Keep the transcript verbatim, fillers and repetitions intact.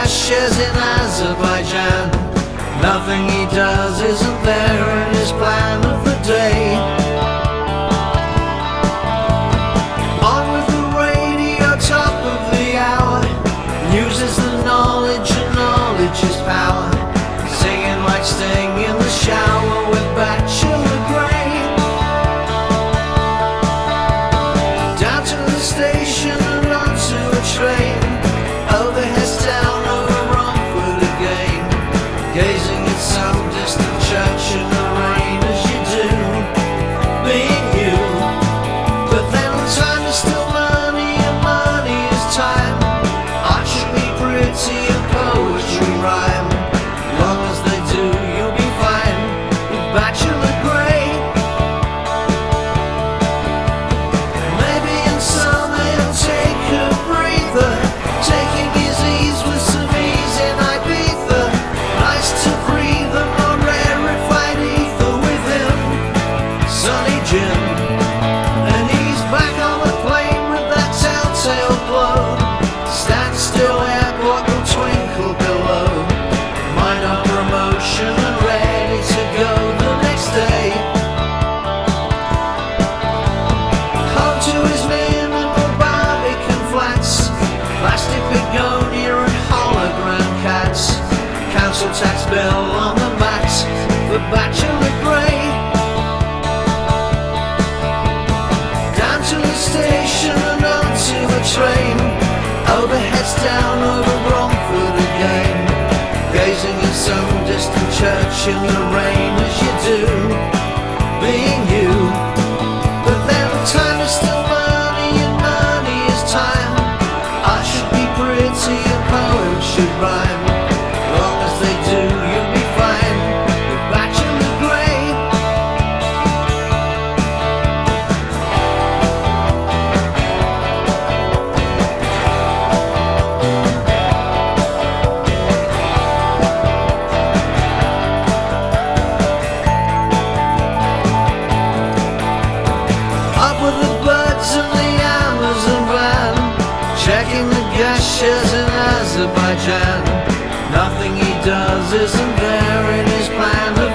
gas shares in Azerbaijan. Nothing he does isn't there in his plan of the day. On with the radio, top of the hour, uses the knowledge and knowledge is power. Singing like Sting in the shower with Bachelor Grey. Down to the station and onto a train, overhead down over Romford again, gazing at some distant church in the rain as you do, being you. But then time is still money and money is time. Art should be pretty and poetry rhyme. Long as they do, you'll be fine with Bachelor Grey. Maybe in summer he'll take a breather, taking his ease with some ease in Ibiza. Nice to breathe a more rarefied ether with him, Sonny Jim. And he's back on the plane with that telltale glow. Stand still, airport will twinkle below. Mind on promotion and ready to go the next day. Home to his minimal Barbican flats, plastic begonia and hologram cats. Council tax bill on the mat for Bachelor Grey. Down to the station and onto a train, overheads down over Romford again, gazing at some distant church in the rain as you do, being you. But then time is still money and money is time. Art should be pretty and poets should rhyme. Long as they do, you'll be fine with Bachelor Grey. Up with the birds and the Amazon van, checking the gas shares in Azerbaijan. Nothing he does isn't there in his plan of